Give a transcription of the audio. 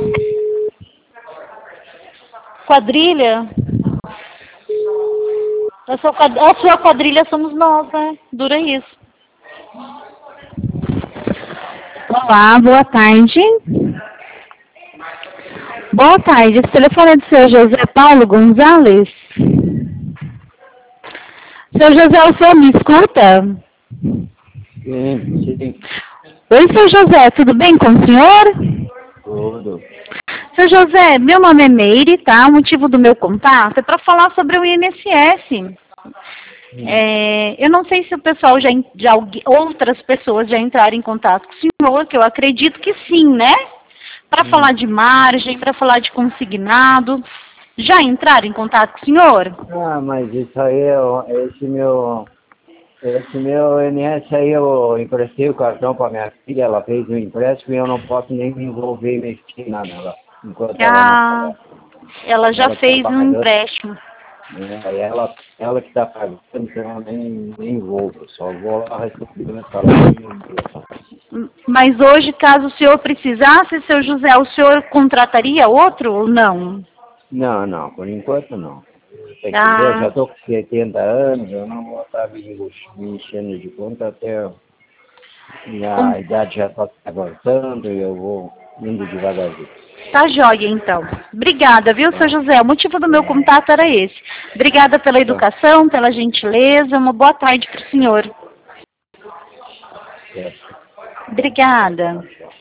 Quadrilha? A sua quadrilha somos nós, né? Dura isso. Olá, boa tarde. Boa tarde, esse telefone é do seu José Paulo Gonzalez? Seu José, o senhor me escuta? Sim. Oi, seu José, tudo bem com o senhor? Tudo. Seu José, meu nome é Meire, tá? O motivo do meu contato é para falar sobre o INSS. Eu não sei se o pessoal outras pessoas já entraram em contato com o senhor, que eu acredito que sim, né? Para falar de margem, para falar de consignado. Já entraram em contato com o senhor? Ah, mas isso aí, esse meu INSS aí eu emprestei o cartão para minha filha, ela fez o empréstimo e eu não posso nem me envolver e mexer nela enquanto ela não... Ela já fez tá um empréstimo. Aí ela que está pagando, então eu nem envolvo, só vou lá receber o salário. Mas hoje, caso o senhor precisasse, seu José, o senhor contrataria outro ou não? Não, por enquanto não. Tem que ver, eu já estou com 70 anos, eu não vou estar me enchendo de conta até a idade já está avançando e eu vou indo devagarzinho. Tá joia, então. Obrigada, viu, seu José? O motivo do meu contato era esse. Obrigada pela educação, pela gentileza. Uma boa tarde para o senhor. Obrigada.